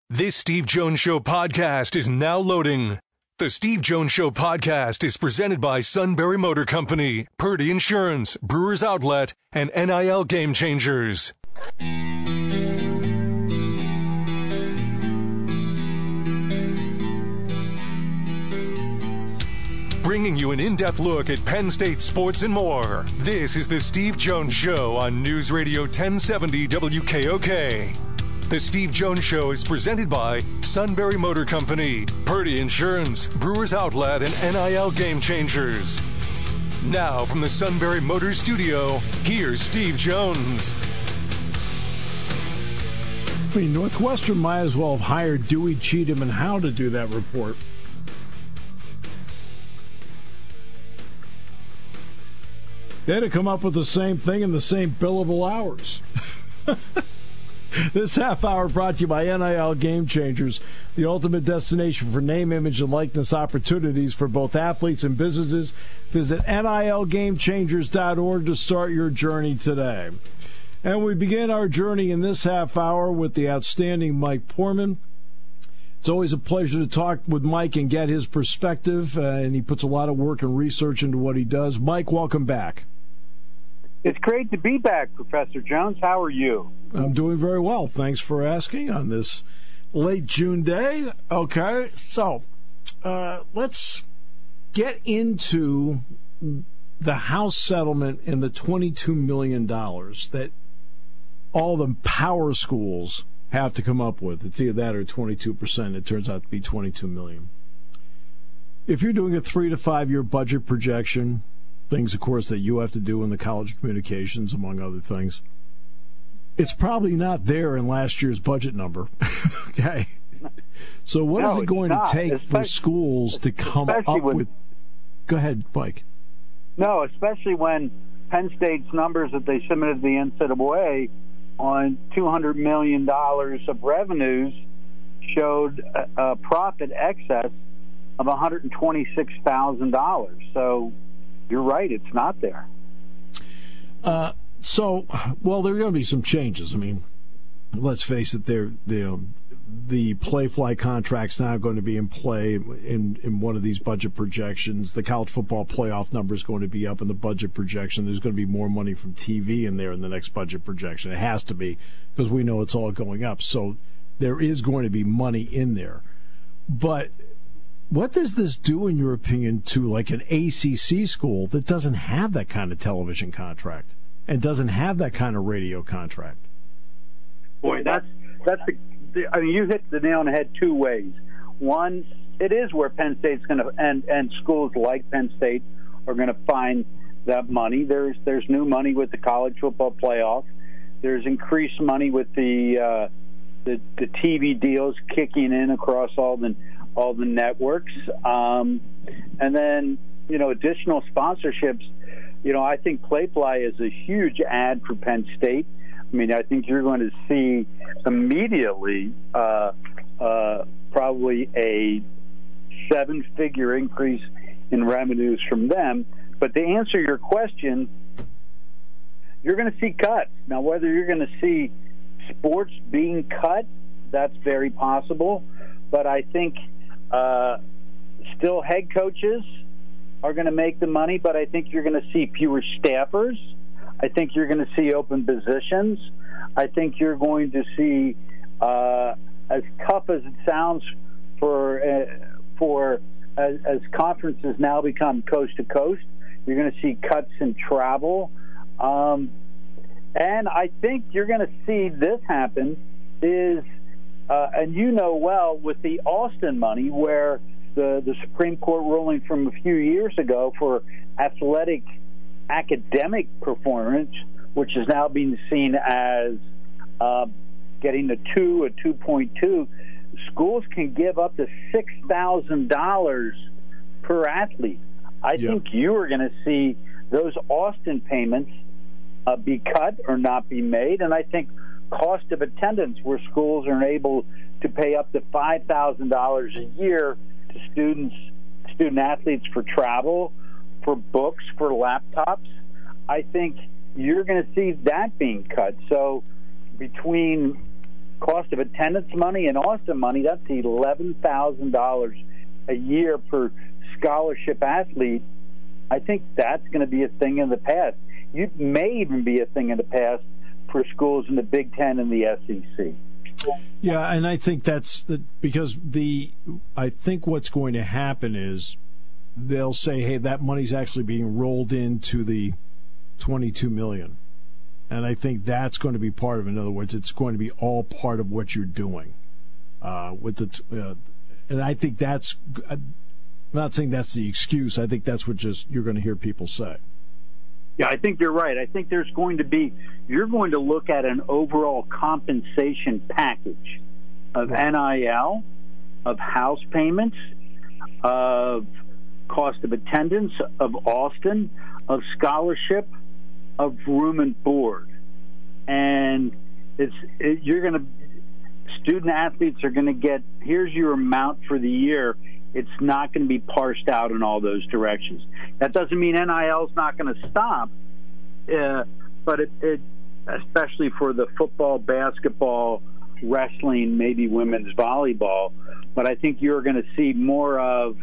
This Steve Jones Show podcast is now loading. The Steve Jones Show podcast is presented by Sunbury Motor Company, Purdy Insurance, Brewers Outlet, and NIL Game Changers. Bringing you an in-depth look at Penn State sports and more. This is the Steve Jones Show on News Radio 1070 WKOK. The Steve Jones Show is presented by Sunbury Motor Company, Purdy Insurance, Brewers Outlet, and NIL Game Changers. Now from the Sunbury Motors Studio, here's Steve Jones. I mean, Northwestern might as well have hired Dewey Cheatham and how to do that report. They'd have come up with the same thing in the same billable hours. This half hour brought to you by NIL Game Changers, the ultimate destination for name, image, and likeness opportunities for both athletes and businesses. Visit NILGameChangers.org to start your journey today. And we begin our journey in this half hour with the outstanding Mike Poorman. It's always a pleasure to talk with Mike and get his perspective, and he puts a lot of work and research into what he does. Mike, welcome back. It's great to be back, Professor Jones. How are you? I'm doing very well. Thanks for asking on this late June day. Okay, so let's get into the House settlement and the $22 million that all the power schools have to come up with. It's either that or 22%. It turns out to be $22 million. If you're doing a 3 to 5 year budget projection, things, of course, that you have to do in the College of Communications, among other things, it's probably not there in last year's budget number. Okay. So what is it going to take for schools to come up with... Go ahead, Mike. No, especially when Penn State's numbers that they submitted to the NCAA on $200 million of revenues showed a profit excess of $126,000. So you're right, it's not there. Well, there are going to be some changes. I mean, let's face it, the play-fly contract's now going to be in play in one of these budget projections. The college football playoff number is going to be up in the budget projection. There's going to be more money from TV in there in the next budget projection. It has to be, because we know it's all going up. So there is going to be money in there. But what does this do, in your opinion, to like an ACC school that doesn't have that kind of television contract and doesn't have that kind of radio contract? Boy, I mean, you hit the nail on the head two ways. One, it is where Penn State's going to, and schools like Penn State are going to find that money. There's new money with the college football playoff. There's increased money with the TV deals kicking in across all the networks, and then additional sponsorships. I think Playfly is a huge ad for Penn State. I mean, I think you're going to see immediately probably a 7-figure increase in revenues from them. But to answer your question, you're going to see cuts. Now, whether you're going to see sports being cut, that's very possible. But I think still head coaches are going to make the money, but I think you're going to see fewer staffers. I think you're going to see open positions. I think you're going to see, as tough as it sounds as conferences now become coast to coast, you're going to see cuts in travel. And I think you're going to see this happen is, and with the Austin money, where the Supreme Court ruling from a few years ago for academic performance, which is now being seen as getting a 2.2, schools can give up to $6,000 per athlete. I think you are going to see those Austin payments be cut or not be made, and I think cost of attendance, where schools are able to pay up to $5,000 a year to student athletes for travel, for books, for laptops, I think you're going to see that being cut. So between cost of attendance money and Austin money, that's $11,000 a year per scholarship athlete. I think that's going to be a thing in the past. It may even be a thing in the past for schools in the Big Ten and the SEC. Yeah, and I think that's because I think what's going to happen is they'll say, hey, that money's actually being rolled into the $22 million. And I think that's going to be part of it. In other words, it's going to be all part of what you're doing. And I think that's, I'm not saying that's the excuse. I think that's what you're going to hear people say. Yeah, I think you're right. I think you're going to look at an overall compensation package of NIL, of house payments, of cost of attendance, of Austin, of scholarship, of room and board. And student athletes are going to get, here's your amount for the year. It's not going to be parsed out in all those directions. That doesn't mean NIL is not going to stop, but it especially for the football, basketball, wrestling, maybe women's volleyball. But I think you're going to see more of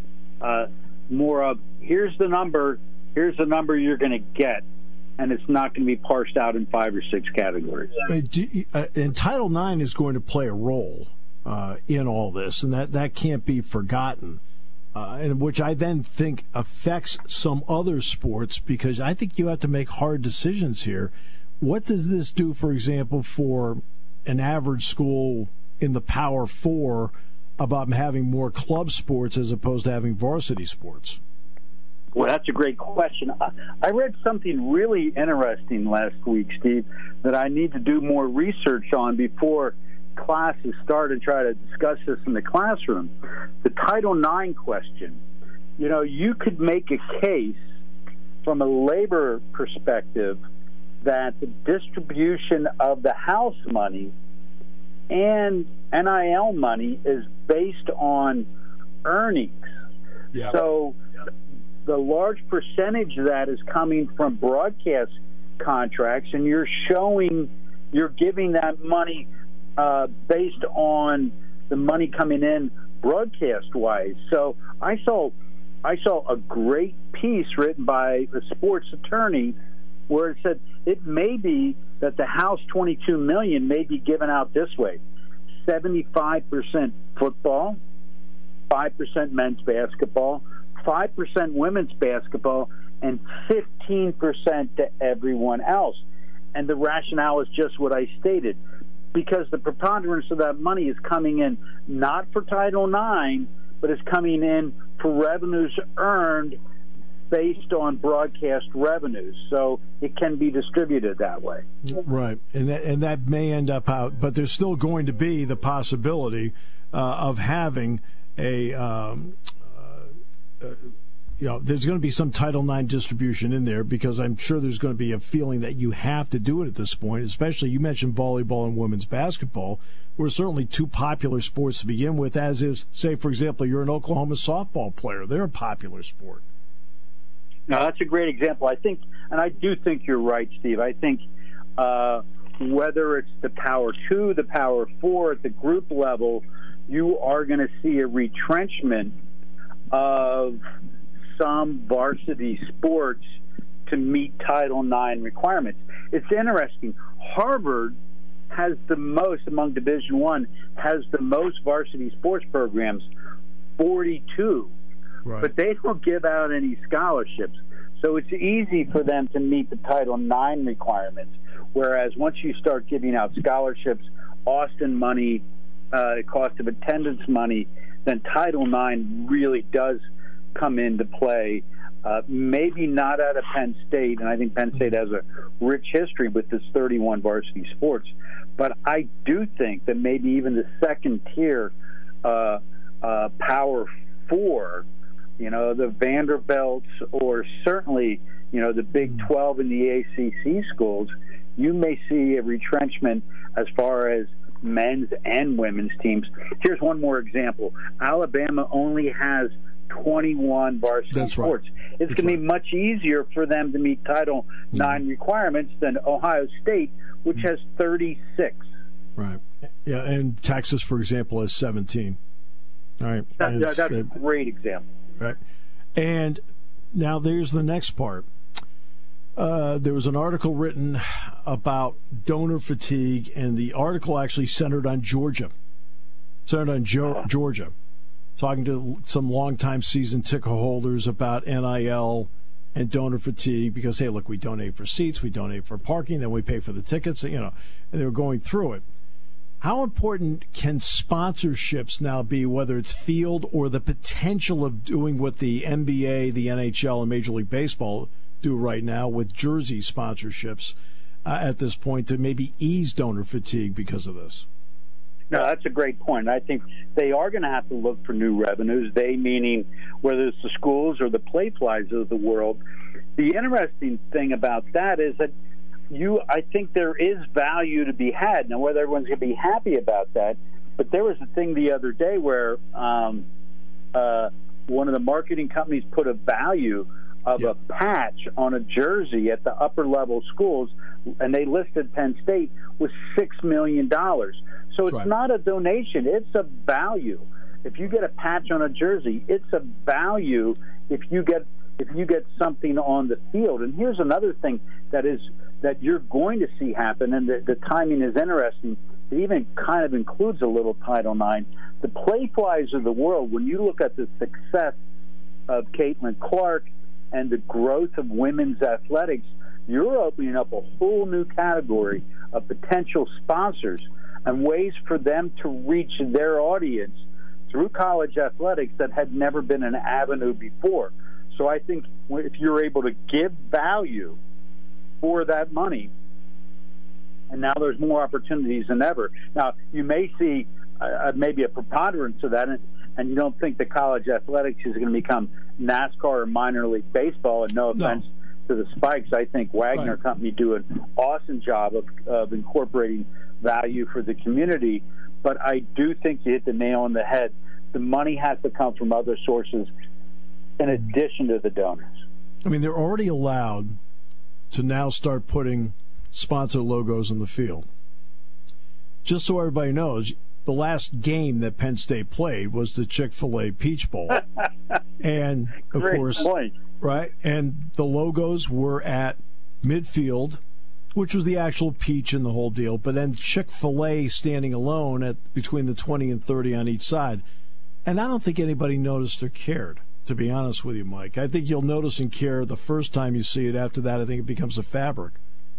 here's the number you're going to get, and it's not going to be parsed out in 5 or 6 categories. And Title IX is going to play a role in all this, and that can't be forgotten, and which I then think affects some other sports, because I think you have to make hard decisions here. What does this do, for example, for an average school in the Power Four about having more club sports as opposed to having varsity sports? Well, that's a great question. I read something really interesting last week, Steve, that I need to do more research on before classes start and try to discuss this in the classroom. The Title IX question. You could make a case from a labor perspective that the distribution of the house money and NIL money is based on earnings. Yeah. So the large percentage of that is coming from broadcast contracts, and you're giving that money based on the money coming in broadcast-wise. So I saw a great piece written by a sports attorney where it said it may be that the House $22 million may be given out this way: 75% football, 5% men's basketball, 5% women's basketball, and 15% to everyone else. And the rationale is just what I stated, because the preponderance of that money is coming in not for Title IX, but is coming in for revenues earned based on broadcast revenues. So it can be distributed that way. Right. And that may end up out, but there's still going to be the possibility of having there's going to be some Title IX distribution in there, because I'm sure there's going to be a feeling that you have to do it at this point, especially you mentioned volleyball and women's basketball, were certainly two popular sports to begin with, as is, say, for example, you're an Oklahoma softball player. They're a popular sport. No, that's a great example. I think, and I do think you're right, Steve. I think whether it's the Power 2, the Power 4, at the group level, you are going to see a retrenchment of some varsity sports to meet Title IX requirements. It's interesting. Harvard has the most, among Division I, has the most varsity sports programs, 42. Right. But they don't give out any scholarships. So it's easy for them to meet the Title IX requirements. Whereas once you start giving out scholarships, Austin money, cost of attendance money, then Title IX really does come into play. Maybe not out of Penn State, and I think Penn State has a rich history with this 31 varsity sports. But I do think that maybe even the second tier Power 4, the Vanderbilts, or certainly, the Big 12 and the ACC schools, you may see a retrenchment as far as men's and women's teams. Here's one more example. Alabama only has 21 varsity sports. Right. It's going to be much easier for them to meet Title IX requirements than Ohio State, which has 36. Right. Yeah, and Texas, for example, has 17. All right. That's a great example. Right. And now there's the next part. There was an article written about donor fatigue, and the article actually centered on Georgia. Georgia. Talking to some longtime season ticket holders about NIL and donor fatigue because, hey, look, we donate for seats, we donate for parking, then we pay for the tickets, and they were going through it. How important can sponsorships now be, whether it's field or the potential of doing what the NBA, the NHL, and Major League Baseball do right now with jersey sponsorships at this point to maybe ease donor fatigue because of this? No, that's a great point. I think they are going to have to look for new revenues, they meaning whether it's the schools or the Playflies of the world. The interesting thing about that is that I think there is value to be had. Now, whether everyone's going to be happy about that, but there was a thing the other day where one of the marketing companies put a value of a patch on a jersey at the upper-level schools, and they listed Penn State with $6 million. So it's not a donation. It's a value. If you get a patch on a jersey, it's a value if you get something on the field. And here's another thing that you're going to see happen, and the timing is interesting. It even kind of includes a little Title IX. The Playflies of the world, when you look at the success of Caitlin Clark and the growth of women's athletics, you're opening up a whole new category of potential sponsors and ways for them to reach their audience through college athletics that had never been an avenue before. So I think if you're able to give value for that money, and now there's more opportunities than ever. Now, you may see maybe a preponderance of that, and you don't think that college athletics is going to become NASCAR or minor league baseball, and no offense to the Spikes. I think Wagner Company do an awesome job of incorporating value for the community, but I do think you hit the nail on the head. The money has to come from other sources in addition to the donors. I mean, they're already allowed to now start putting sponsor logos in the field. Just so everybody knows, the last game that Penn State played was the Chick-fil-A Peach Bowl. And, of course, right, and the logos were at midfield, which was the actual peach in the whole deal, but then Chick-fil-A standing alone at between the 20 and 30 on each side. And I don't think anybody noticed or cared, to be honest with you, Mike. I think you'll notice and care the first time you see it. After that, I think it becomes a fabric.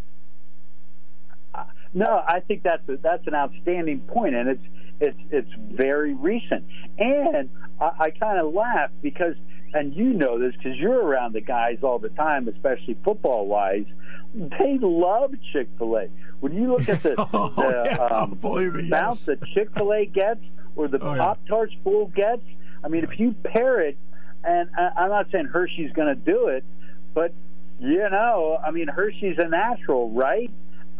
No, I think that's an outstanding point, and it's very recent. And I kind of laugh because, and you know this because you're around the guys all the time, especially football-wise, they love Chick-fil-A. When you look at the bounce that Chick-fil-A gets or the Pop-Tarts Fool gets, I mean, if you pair it, and I'm not saying Hershey's going to do it, but, I mean, Hershey's a natural, right?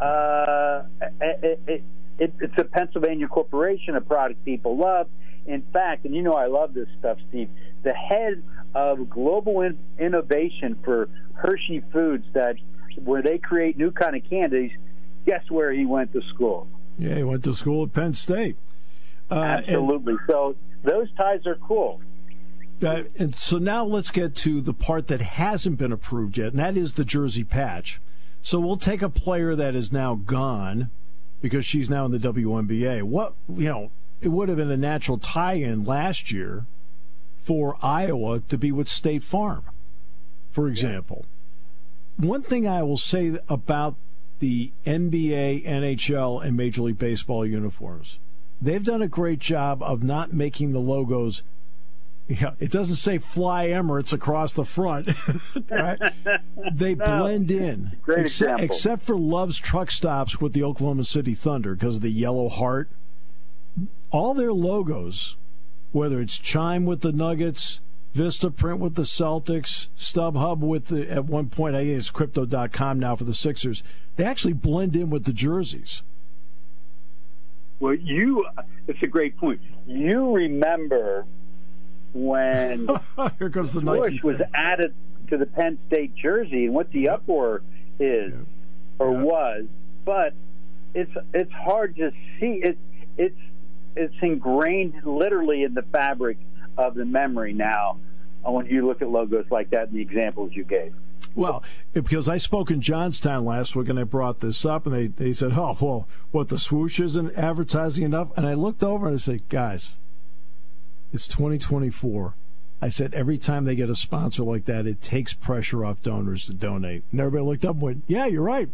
It's a Pennsylvania corporation, a product people love. In fact, and I love this stuff, Steve, the head of global innovation for Hershey Foods, where they create new kind of candies, guess where he went to school? Yeah, he went to school at Penn State. Absolutely. So those ties are cool. And so now let's get to the part that hasn't been approved yet, and that is the jersey patch. So we'll take a player that is now gone because she's now in the WNBA. It would have been a natural tie-in last year for Iowa to be with State Farm, for example. One thing I will say about the NBA, NHL, and Major League Baseball uniforms, they've done a great job of not making the logos. It doesn't say Fly Emirates across the front. Right? They blend in. Great example. Except for Love's truck stops with the Oklahoma City Thunder because of the yellow heart. All their logos, whether it's Chime with the Nuggets, Vistaprint with the Celtics, StubHub with at one point, I think it's Crypto.com now for the Sixers, they actually blend in with the jerseys. Well, it's a great point. You remember when here comes the Bush was added to the Penn State jersey and what the uproar is was, but it's hard to see. it's ingrained literally in the fabric of the memory now when you look at logos like that and the examples you gave. Well, because I spoke in Johnstown last week and I brought this up, and they said, oh, well, what, the swoosh isn't advertising enough? And I looked over and I said, guys, it's 2024. I said, every time they get a sponsor like that, it takes pressure off donors to donate. And everybody looked up and went, yeah, you're right.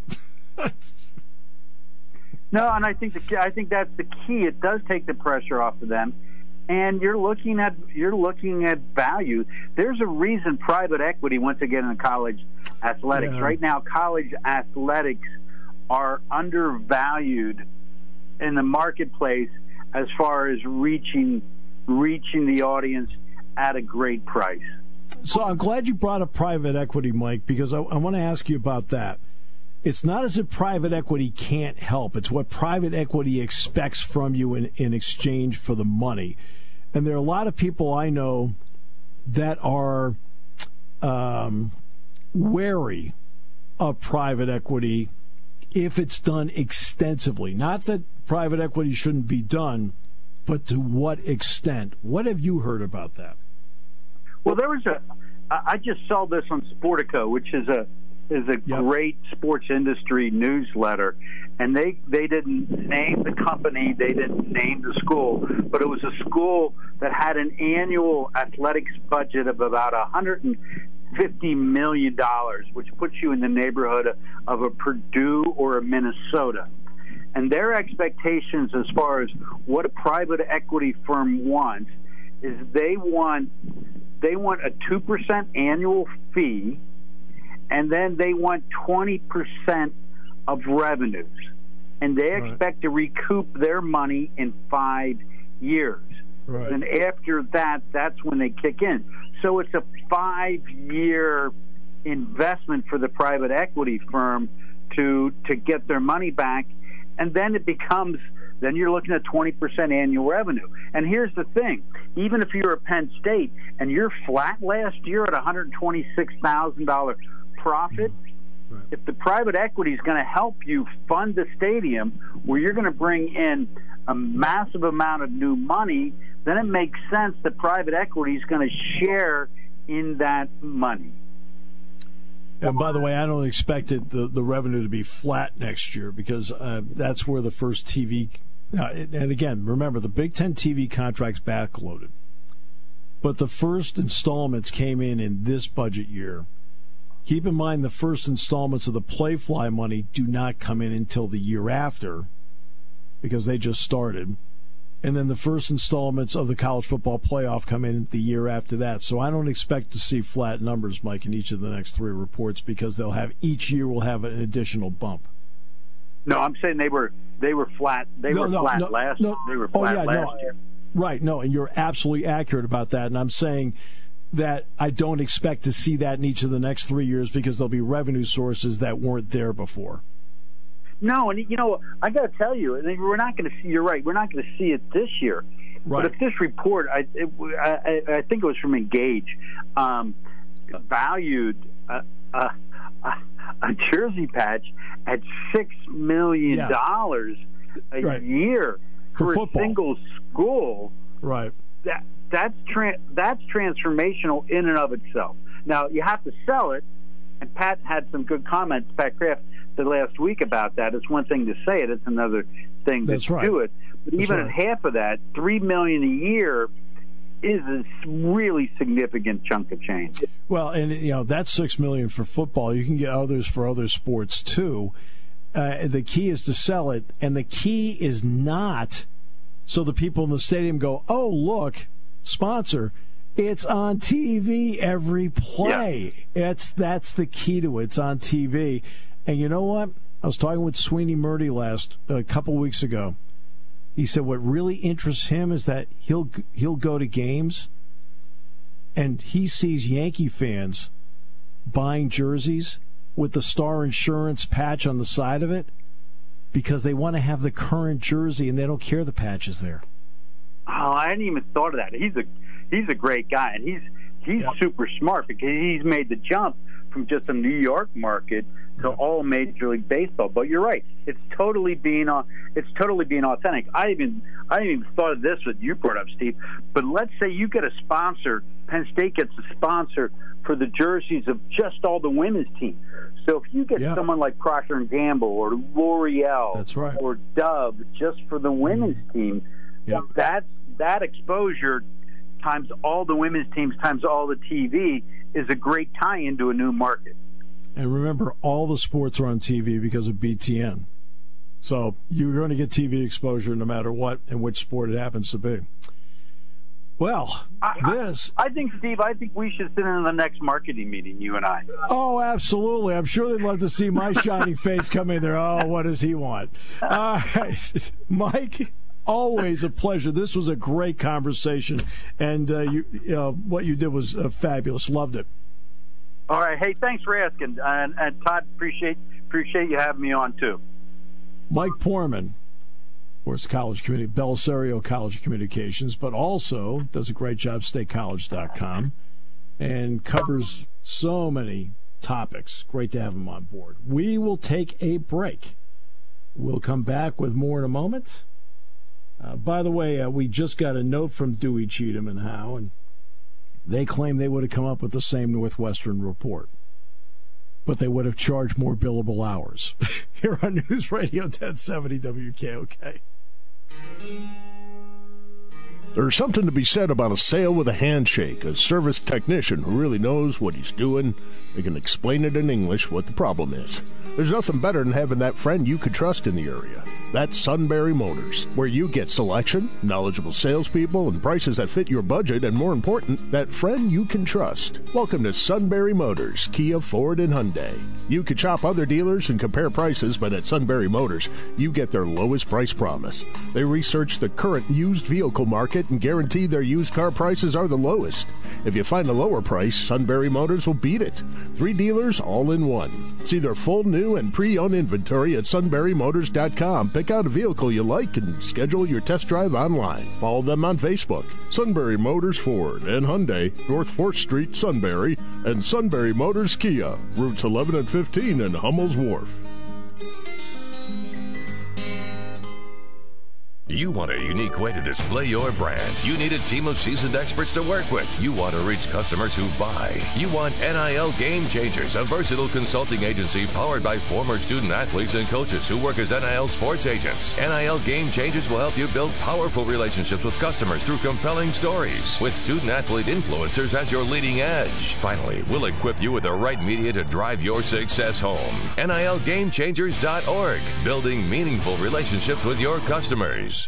No, and I think that's the key. It does take the pressure off of them. And you're looking at value. There's a reason private equity wants to get into college athletics. Yeah. Right now, college athletics are undervalued in the marketplace as far as reaching the audience at a great price. So I'm glad you brought up private equity, Mike, because I want to ask you about that. It's not as if private equity can't help. It's what private equity expects from you in exchange for the money. And there are a lot of people I know that are wary of private equity if it's done extensively. Not that private equity shouldn't be done, but to what extent? What have you heard about that? Well, I just saw this on Sportico, which is a great sports industry newsletter, and they didn't name the company, they didn't name the school, but it was a school that had an annual athletics budget of about $150 million, which puts you in the neighborhood of a Purdue or a Minnesota. And their expectations as far as what a private equity firm wants is they want a 2% annual fee, and then they want 20% of revenues. And they expect to recoup their money in 5 years. Right. And after that, that's when they kick in. So it's a 5-year investment for the private equity firm to get their money back. And then then you're looking at 20% annual revenue. And here's the thing. Even if you're at Penn State and you're flat last year at $126,000 profit, if the private equity is going to help you fund the stadium where you're going to bring in a massive amount of new money, then it makes sense that private equity is going to share in that money. And by the way, I don't expect the revenue to be flat next year because that's where the first TV and again, remember, the Big Ten TV contract's backloaded. But the first installments came in this budget year. Keep in mind the first installments of the Playfly money do not come in until the year after because they just started. And then the first installments of the college football playoff come in the year after that. So I don't expect to see flat numbers, Mike, in each of the next 3 reports because each year will have an additional bump. No, I'm saying they were flat. They were flat last year. Right, no, and you're absolutely accurate about that. And I'm saying that I don't expect to see that in each of the next 3 years because there'll be revenue sources that weren't there before. No, and I got to tell you, we're not going to see. You're right. We're not going to see it this year. Right. But if this report, I think it was from Engage, valued a jersey patch at $6 million a year for a single school. Right. That's transformational in and of itself. Now you have to sell it, and Pat had some good comments. Pat Kraft the last week about that. It's one thing to say it; it's another thing to do it. But even at half of that, $3 million a year is a really significant chunk of change. Well, and that's $6 million for football. You can get others for other sports too. The key is to sell it, and the key is not so the people in the stadium go, "Oh, look, sponsor." It's on TV every play. Yeah. That's the key to it. It's on TV. And you know what? I was talking with Sweeney Murdy a couple weeks ago. He said what really interests him is that he'll go to games and he sees Yankee fans buying jerseys with the Star Insurance patch on the side of it because they want to have the current jersey and they don't care the patch is there. Oh, I hadn't even thought of that. He's a great guy, and he's super smart because he's made the jump from just a New York market to all Major League Baseball. But you're right; it's totally being authentic. I even thought of this what you brought up, Steve. But let's say you get a sponsor. Penn State gets a sponsor for the jerseys of just all the women's team. So if you get someone like Procter & Gamble or L'Oreal, that's right, or Dove just for the women's team, that exposure times all the women's teams times all the TV is a great tie-in to a new market. And remember, all the sports are on TV because of BTN. So you're going to get TV exposure no matter what and which sport it happens to be. Well, I think, Steve, we should sit in the next marketing meeting, you and I. Oh, absolutely. I'm sure they'd love to see my shining face come in there. Oh, what does he want? All right. Mike, always a pleasure. This was a great conversation, and what you did was fabulous. Loved it. All right. Hey, thanks for asking. And Todd, appreciate you having me on, too. Mike Poorman, of course, Belisario College of Communications, but also does a great job, statecollege.com, and covers so many topics. Great to have him on board. We will take a break. We'll come back with more in a moment. By the way, we just got a note from Dewey, Cheatham, and Howe, and they claim they would have come up with the same Northwestern report, but they would have charged more billable hours. Here on News Radio 1070 WKOK. There's something to be said about a sale with a handshake, a service technician who really knows what he's doing. They can explain it in English what the problem is. There's nothing better than having that friend you could trust in the area. That's Sunbury Motors, where you get selection, knowledgeable salespeople, and prices that fit your budget, and more important, that friend you can trust. Welcome to Sunbury Motors, Kia, Ford, and Hyundai. You could shop other dealers and compare prices, but at Sunbury Motors, you get their lowest price promise. They research the current used vehicle market and guarantee their used car prices are the lowest. If you find a lower price, Sunbury Motors will beat it. 3 dealers all in one. See their full new and pre-owned inventory at sunburymotors.com. Pick out a vehicle you like and schedule your test drive online. Follow them on Facebook. Sunbury Motors Ford and Hyundai, North 4th Street, Sunbury, and Sunbury Motors Kia, routes 11 and 15 in Hummel's Wharf. You want a unique way to display your brand. You need a team of seasoned experts to work with. You want to reach customers who buy. You want NIL Game Changers, a versatile consulting agency powered by former student athletes and coaches who work as NIL sports agents. NIL Game Changers will help you build powerful relationships with customers through compelling stories, with student athlete influencers as your leading edge. Finally, we'll equip you with the right media to drive your success home. NILGameChangers.org, building meaningful relationships with your customers.